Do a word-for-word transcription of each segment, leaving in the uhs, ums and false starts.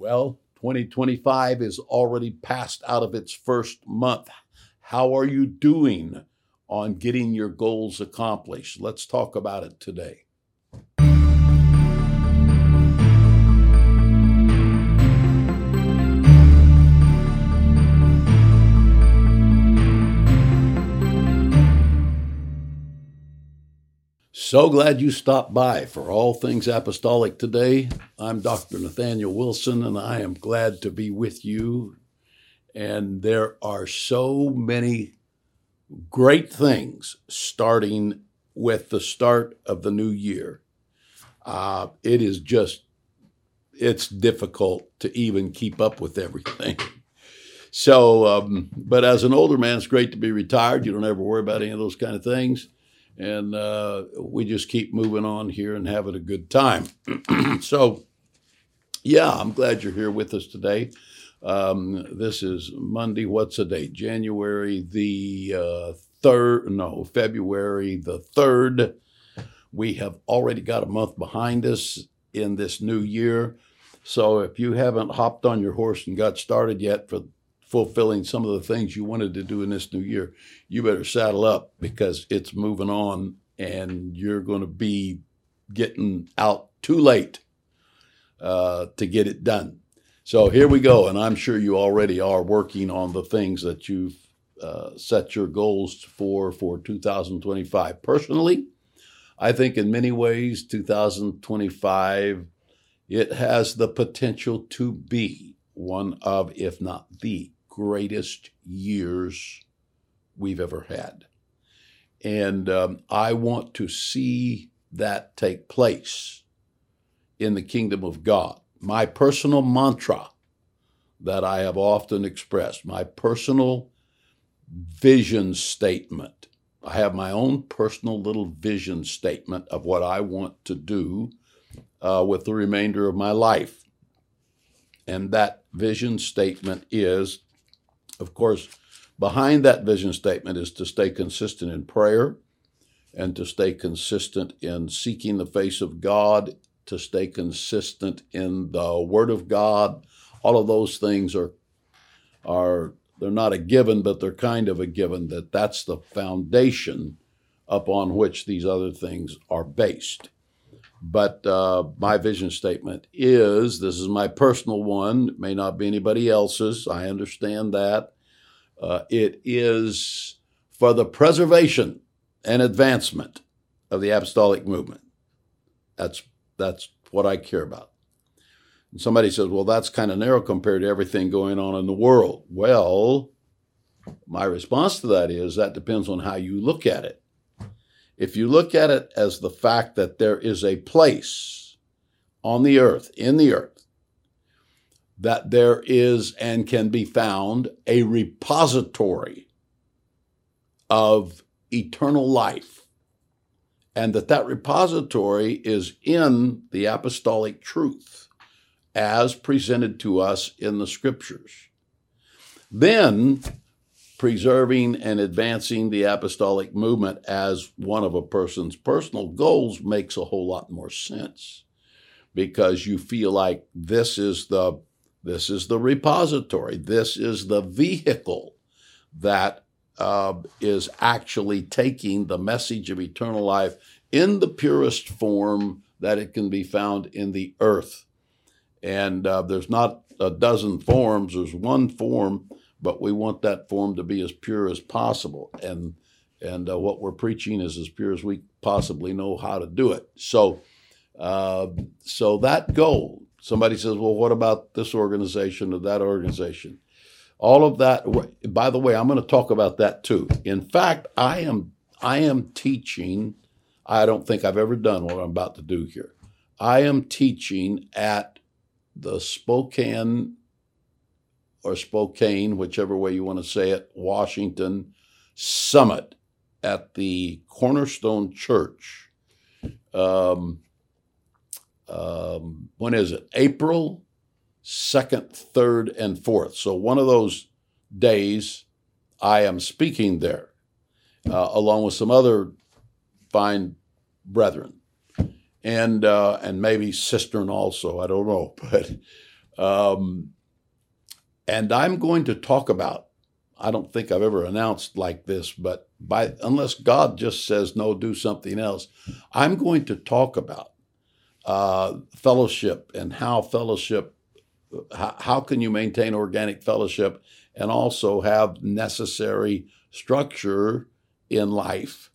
Well, twenty twenty-five is already passed out of its first month. How are you doing on getting your goals accomplished? Let's talk about it today. So glad you stopped by for All Things Apostolic today. I'm Doctor Nathaniel Wilson, and I am glad to be with you. And there are so many great things starting with the start of the new year. Uh, it is just, it's difficult to even keep up with everything. So, um, but as an older man, it's great to be retired. You don't ever worry about any of those kind of things. And uh, we just keep moving on here and having a good time. So, yeah, I'm glad you're here with us today. Um, this is Monday. What's the date? January the uh, third. No, February the third. We have already got a month behind us in this new year. So if you haven't hopped on your horse and got started yet for fulfilling some of the things you wanted to do in this new year, you better saddle up because it's moving on and you're going to be getting out too late uh, to get it done. So here we go. And I'm sure you already are working on the things that you've uh, set your goals for for two thousand twenty-five. Personally, I think in many ways, two thousand twenty-five, it has the potential to be one of, if not the greatest years we've ever had. And um, I want to see that take place in the kingdom of God. My personal mantra that I have often expressed, my personal vision statement. I have my own personal little vision statement of what I want to do uh, with the remainder of my life. And that vision statement is, of course, behind that vision statement is to stay consistent in prayer and to stay consistent in seeking the face of God, to stay consistent in the Word of God. All of those things are, are they're not a given, but they're kind of a given, that that's the foundation upon which these other things are based. But uh, my vision statement is, this is my personal one, it may not be anybody else's, I understand that. Uh, it is for the preservation and advancement of the apostolic movement. That's that's what I care about. And somebody says, well, that's kind of narrow compared to everything going on in the world. Well, my response to that is that depends on how you look at it. If you look at it as the fact that there is a place on the earth, in the earth, that there is and can be found a repository of eternal life, and that that repository is in the apostolic truth as presented to us in the scriptures, then preserving and advancing the apostolic movement as one of a person's personal goals makes a whole lot more sense, because you feel like this is the this is the repository, this is the vehicle that uh, is actually taking the message of eternal life in the purest form that it can be found in the earth. And uh, there's not a dozen forms, there's one form, but we want that form to be as pure as possible. And and uh, what we're preaching is as pure as we possibly know how to do it. So, uh, so that goal, somebody says, well, what about this organization or that organization? All of that, by the way, I'm going to talk about that too. In fact, I am I am teaching, I don't think I've ever done what I'm about to do here. I am teaching at the Spokane or Spokane, whichever way you want to say it, Washington Summit at the Cornerstone Church. Um, um, when is it? April second, third, and fourth. So one of those days I am speaking there, uh, along with some other fine brethren, and uh, and maybe Cistern also, I don't know. But Um, and I'm going to talk about, I don't think I've ever announced like this, but by unless God just says, no, do something else, I'm going to talk about uh, fellowship and how fellowship, how, how can you maintain organic fellowship and also have necessary structure in life,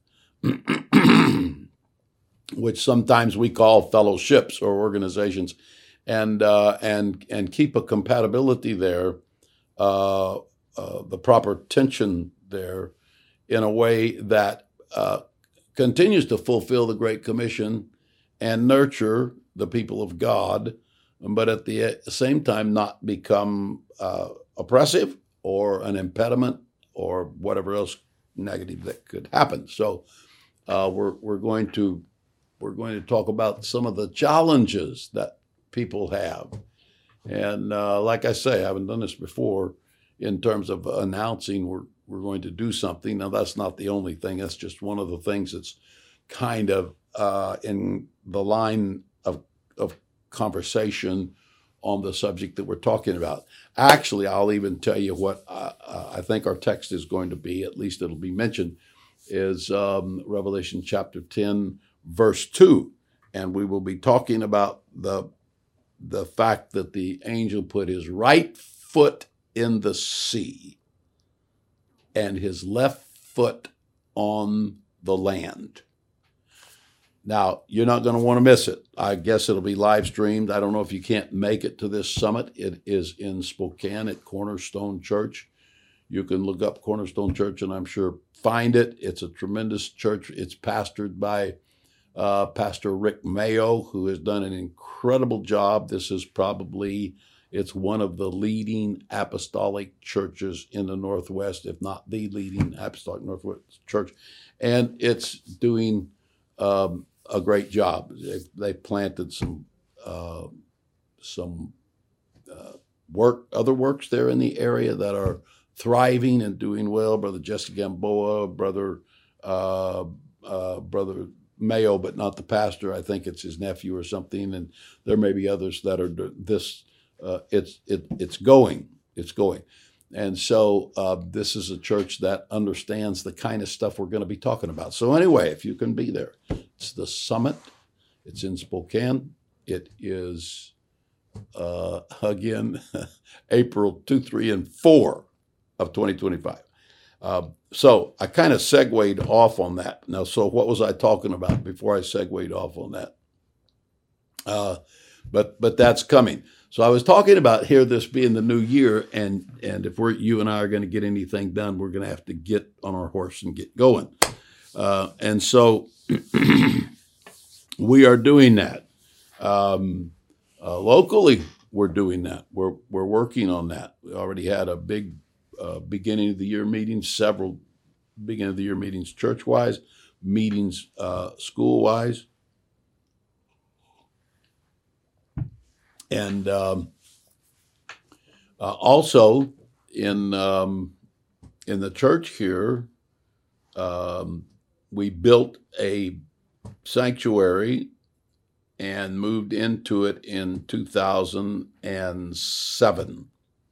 which sometimes we call fellowships or organizations, and uh, and and keep a compatibility there, uh, uh, the proper tension there, in a way that uh, continues to fulfill the Great Commission and nurture the people of God, but at the same time not become uh, oppressive or an impediment or whatever else negative that could happen. So uh, we're we're going to we're going to talk about some of the challenges that people have, and uh, like I say, I haven't done this before in terms of announcing we're we're going to do something. Now that's not the only thing. That's just one of the things that's kind of uh, in the line of of conversation on the subject that we're talking about. Actually, I'll even tell you what I, I think our text is going to be, at least it'll be mentioned, is um, Revelation chapter ten, verse two. And we will be talking about the, the fact that the angel put his right foot in the sea and his left foot on the land. Now, you're not going to want to miss it. I guess it'll be live streamed. I don't know if you can't make it to this summit. It is in Spokane at Cornerstone Church. You can look up Cornerstone Church and I'm sure find it. It's a tremendous church. It's pastored by uh, Pastor Rick Mayo, who has done an incredible job. This is probably, it's one of the leading apostolic churches in the Northwest, if not the leading apostolic Northwest church. And it's doing um, a great job. They, they planted some uh, some uh, work, other works there in the area that are thriving and doing well. Brother Jesse Gamboa, brother uh, uh, brother Mayo, but not the pastor. I think it's his nephew or something. And there may be others that are this. Uh, it's it it's going. It's going. And so uh, this is a church that understands the kind of stuff we're going to be talking about. So anyway, if you can be there, it's the summit. It's in Spokane. It is, uh, again, April two, three, and four of twenty twenty-five. Uh, so I kind of segued off on that. Now, so what was I talking about before I segued off on that? Uh, but but that's coming. So I was talking about here, this being the new year, and and if we're you and I are going to get anything done, we're going to have to get on our horse and get going. Uh, and so we are doing that. Um, uh, locally, we're doing that. We're we're working on that. We already had a big uh, beginning of the year meeting, several beginning of the year meetings, church-wise, meetings uh, school-wise. And um, uh, also in um, in the church here, um, we built a sanctuary and moved into it in two thousand seven.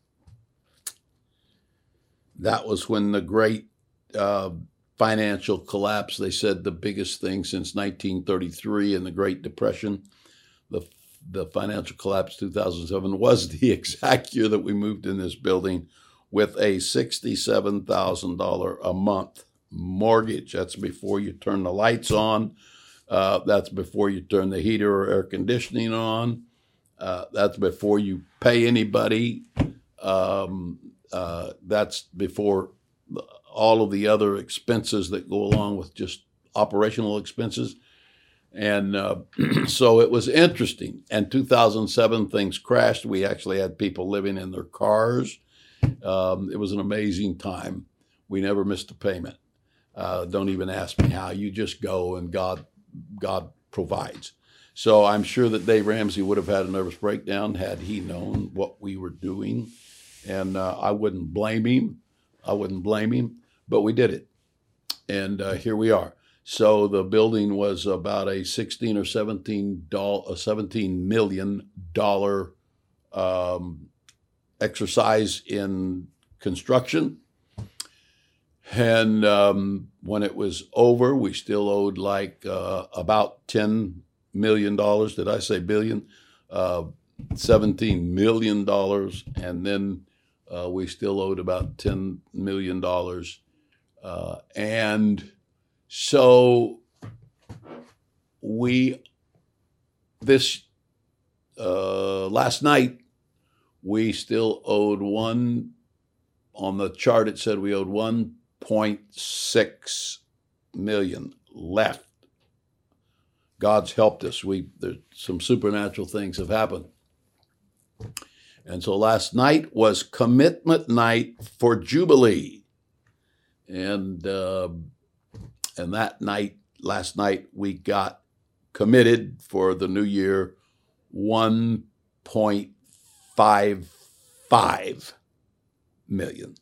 That was when the great uh, financial collapse, they said the biggest thing since nineteen thirty-three and the Great Depression, the The financial collapse two thousand seven was the exact year that we moved in this building with a sixty-seven thousand dollars a month mortgage. That's before you turn the lights on. Uh, that's before you turn the heater or air conditioning on. Uh, that's before you pay anybody. Um, uh, that's before all of the other expenses that go along with just operational expenses. And uh, so it was interesting. And two thousand seven, things crashed. We actually had people living in their cars. Um, it was an amazing time. We never missed a payment. Uh, don't even ask me how. You just go and God, God provides. So I'm sure that Dave Ramsey would have had a nervous breakdown had he known what we were doing. And uh, I wouldn't blame him. I wouldn't blame him. But we did it. And uh, here we are. So the building was about a sixteen or seventeen doll, a seventeen million dollar um, exercise in construction. And um, when it was over, we still owed like uh, about ten million dollars. Did I say billion? Uh, seventeen million dollars. And then uh, we still owed about ten million dollars. Uh, and so we, this uh, last night, we still owed one, on the chart it said we owed one point six million left. God's helped us. We there's some supernatural things have happened. And so last night was commitment night for Jubilee. And uh, and that night, last night, we got committed for the new year one point five five million.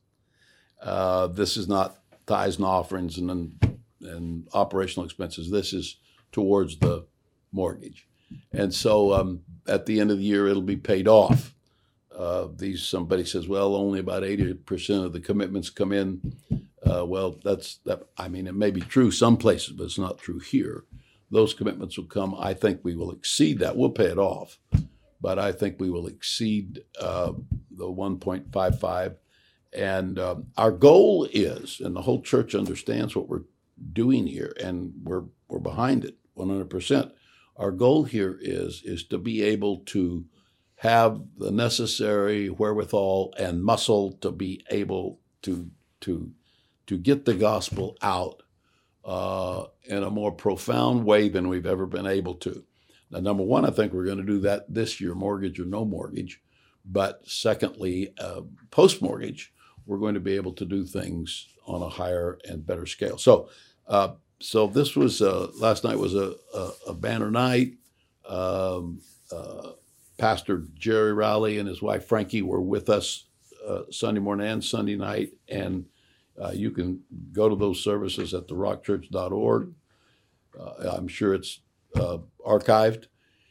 Uh, this is not tithes and offerings and, and operational expenses. This is towards the mortgage. And so um, at the end of the year, it'll be paid off. Uh, these somebody says, well, only about eighty percent of the commitments come in. Uh, well, that's that. I mean, it may be true some places, but it's not true here. Those commitments will come. I think we will exceed that. We'll pay it off, but I think we will exceed uh, the one point five five. And um, our goal is, and the whole church understands what we're doing here, and we're we're behind it one hundred percent. Our goal here is is to be able to have the necessary wherewithal and muscle to be able to to to get the gospel out uh, in a more profound way than we've ever been able to. Now, number one, I think we're going to do that this year, mortgage or no mortgage. But secondly, uh, post-mortgage, we're going to be able to do things on a higher and better scale. So, uh, so this was uh, last night was a, a, a banner night. Um, uh, Pastor Jerry Rowley and his wife Frankie were with us uh, Sunday morning and Sunday night, and uh, you can go to those services at the rock church dot org. Uh, I'm sure it's uh, archived.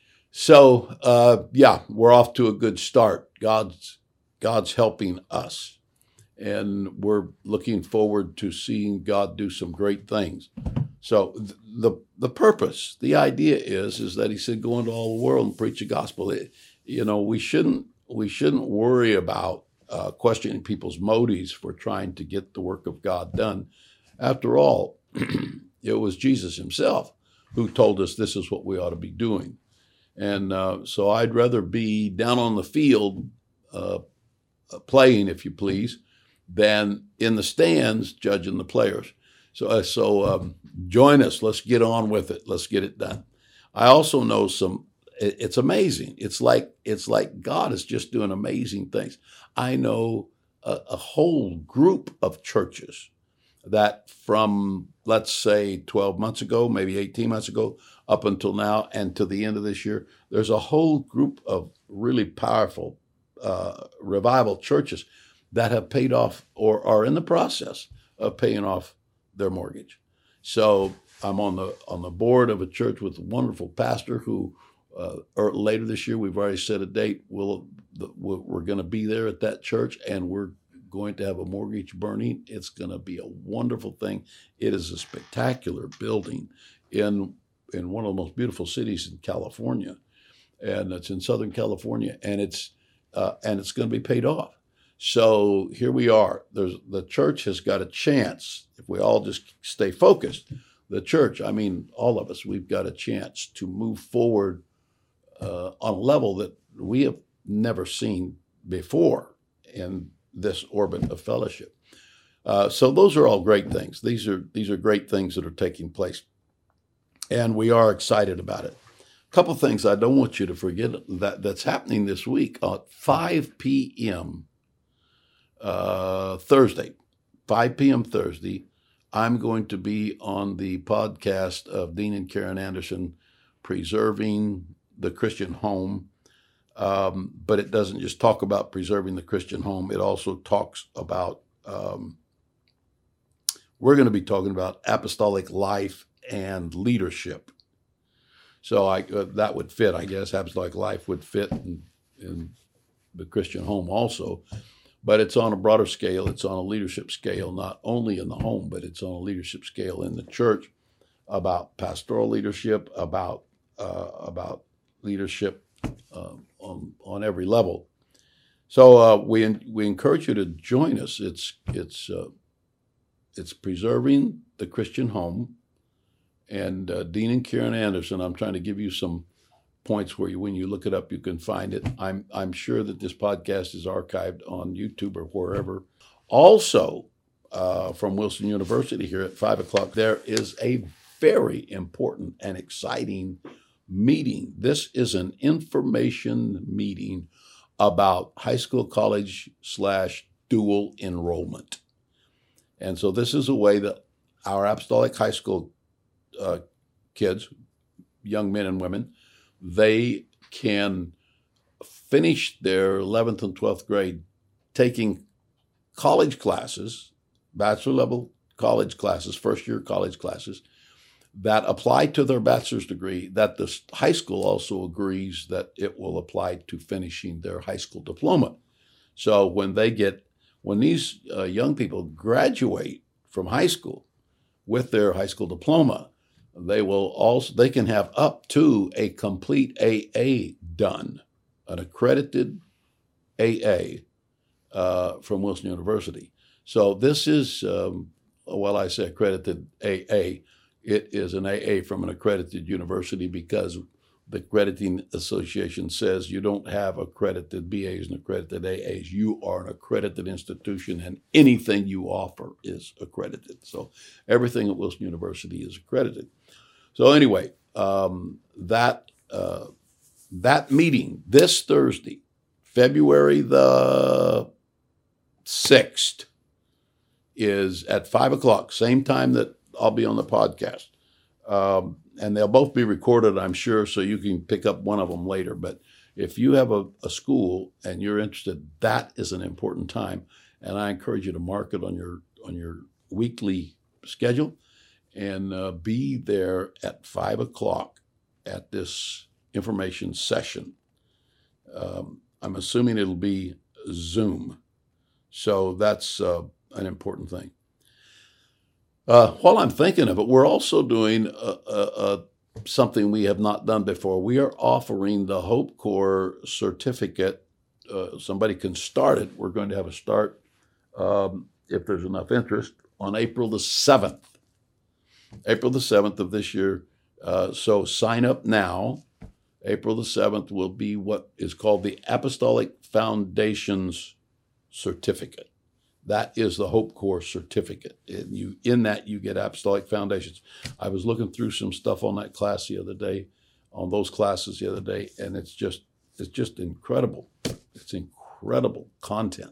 So uh, yeah, we're off to a good start. God's God's helping us, and we're looking forward to seeing God do some great things. So the the purpose, the idea is is that He said, "Go into all the world and preach the gospel." It, you know, we shouldn't we shouldn't worry about uh, questioning people's motives for trying to get the work of God done. After all, it was Jesus Himself who told us this is what we ought to be doing. And uh, so I'd rather be down on the field uh, playing, if you please, than in the stands judging the players. So, uh, so um, join us. Let's get on with it. Let's get it done. I also know some. It, it's amazing. It's like it's like God is just doing amazing things. I know a, a whole group of churches that from, let's say, twelve months ago, maybe eighteen months ago, up until now and to the end of this year, there's a whole group of really powerful uh, revival churches that have paid off or are in the process of paying off their mortgage. So I'm on the on the board of a church with a wonderful pastor who uh, or later this year, we've already set a date. We'll, we're going to be there at that church, and we're going to have a mortgage burning. It's going to be a wonderful thing. It is a spectacular building in in one of the most beautiful cities in California, and it's in Southern California, and it's uh, and it's going to be paid off. So here we are. There's the church has got a chance if we all just stay focused. The church, I mean, all of us, we've got a chance to move forward uh, on a level that we have never seen before in this orbit of fellowship. Uh, so those are all great things. These are these are great things that are taking place, and we are excited about it. A couple of things I don't want you to forget that that's happening this week at five p.m. Uh, Thursday, five p.m. Thursday. I'm going to be on the podcast of Dean and Karen Anderson, Preserving the Christian Home. Um, but it doesn't just talk about preserving the Christian home. It also talks about, um, we're going to be talking about apostolic life and leadership. So I uh, that would fit, I guess. Apostolic life would fit in, in the Christian home also. But it's on a broader scale. It's on a leadership scale, not only in the home, but it's on a leadership scale in the church, about pastoral leadership, about uh, about leadership uh, on on every level. So uh, we we encourage you to join us. It's it's uh, it's preserving the Christian home, and uh, Dean and Karen Anderson. I'm trying to give you some points where you, when you look it up, you can find it. I'm I'm sure that this podcast is archived on YouTube or wherever. Also, uh, from Wilson University here at five o'clock, there is a very important and exciting meeting. This is an information meeting about high school, college slash dual enrollment. And so this is a way that our apostolic high school uh, kids, young men and women, they can finish their eleventh and twelfth grade taking college classes, bachelor level college classes, first year college classes, that apply to their bachelor's degree, that the high school also agrees that it will apply to finishing their high school diploma. So when they get, when these uh, young people graduate from high school with their high school diploma, they will also, they can have up to a complete A A done, an accredited A A uh, from Wilson University. So this is, um, well, I say accredited A A. It is an A A from an accredited university, because the Accrediting Association says you don't have accredited B As and accredited A As. You are an accredited institution, and anything you offer is accredited. So everything at Wilson University is accredited. So anyway, um, that uh, that meeting this Thursday, February the sixth, is at five o'clock, same time that I'll be on the podcast. Um, and they'll both be recorded, I'm sure, so you can pick up one of them later. But if you have a, a school and you're interested, that is an important time. And I encourage you to mark it on your on your weekly schedule and uh, be there at five o'clock at this information session. Um, I'm assuming it'll be Zoom. So that's uh, an important thing. Uh, while I'm thinking of it, we're also doing a, a, a, something we have not done before. We are offering the Hope Corps certificate. Uh, somebody can start it. We're going to have a start, um, if there's enough interest, on April the seventh. April the seventh of this year. Uh, so sign up now. April the seventh will be what is called the Apostolic Foundations Certificate. That is the Hope Corps certificate. And you, in that, you get Apostolic Foundations. I was looking through some stuff on that class the other day, on those classes the other day, and it's just it's just incredible. It's incredible content.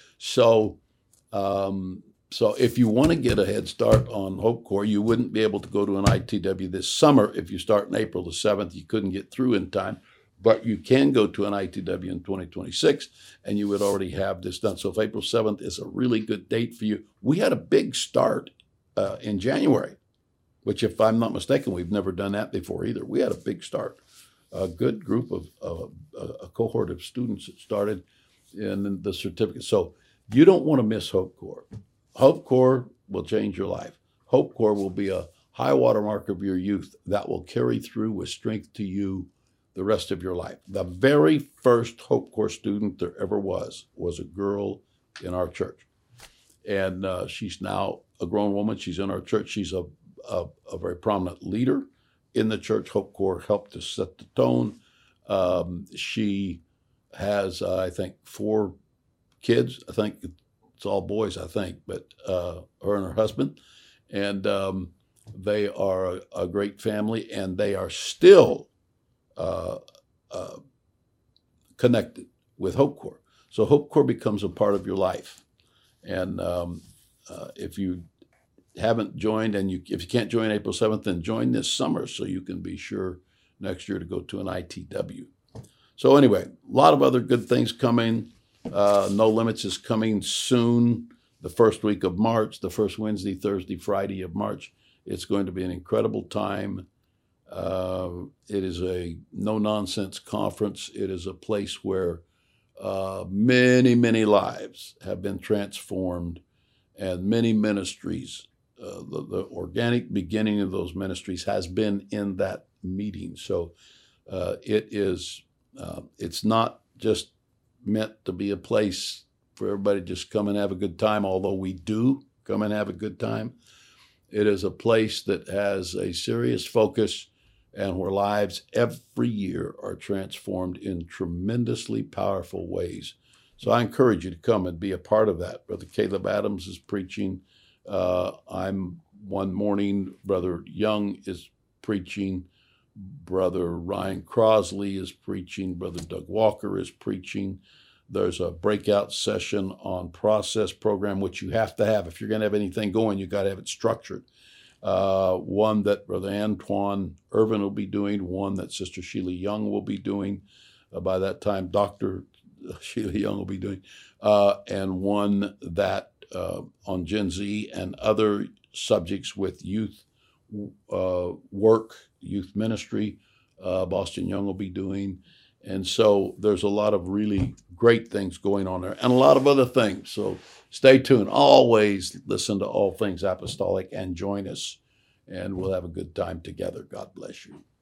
So, um, so if you want to get a head start on Hope Corps, you wouldn't be able to go to an I T W this summer if you start in April the seventh. You couldn't get through in time. But you can go to an I T W in twenty twenty-six, and you would already have this done. So if April seventh is a really good date for you, we had a big start uh, in January, which, if I'm not mistaken, we've never done that before either. We had a big start, a good group of, uh, a cohort of students that started in the certificate. So you don't want to miss Hope Corps. Hope Corps will change your life. Hope Corps will be a high water mark of your youth that will carry through with strength to you the rest of your life. The very first Hope Corps student there ever was was a girl in our church. And uh, she's now a grown woman. She's in our church. She's a, a, a very prominent leader in the church. Hope Corps helped to set the tone. Um, she has, uh, I think, four kids. I think it's all boys, I think, but uh, her and her husband. And um, they are a, a great family, and they are still Uh, uh, connected with Hope Corps. So Hope Corps becomes a part of your life. And um, uh, if you haven't joined, and you if you can't join April seventh, then join this summer so you can be sure next year to go to an I T W. So anyway, a lot of other good things coming. Uh, No Limits is coming soon, the first week of March, the first Wednesday, Thursday, Friday of March. It's going to be an incredible time. Uh, it is a no-nonsense conference. It is a place where uh, many, many lives have been transformed, and many ministries. Uh, the, the organic beginning of those ministries has been in that meeting. So uh, it is. Uh, it's not just meant to be a place for everybody to just come and have a good time, although we do come and have a good time. It is a place that has a serious focus and where lives every year are transformed in tremendously powerful ways. So I encourage you to come and be a part of that. Brother Caleb Adams is preaching. Uh, I'm one morning, Brother Young is preaching. Brother Ryan Crosley is preaching. Brother Doug Walker is preaching. There's a breakout session on process program, which you have to have. If you're going to have anything going, you got to have it structured. Uh, one that Brother Antoine Irvin will be doing, one that Sister Sheila Young will be doing. Uh, by that time, Doctor Sheila Young will be doing, uh, and one that uh, on Gen Z and other subjects with youth uh, work, youth ministry, uh, Boston Young will be doing. And so there's a lot of really great things going on there and a lot of other things. So stay tuned. Always listen to All Things Apostolic and join us, and we'll have a good time together. God bless you.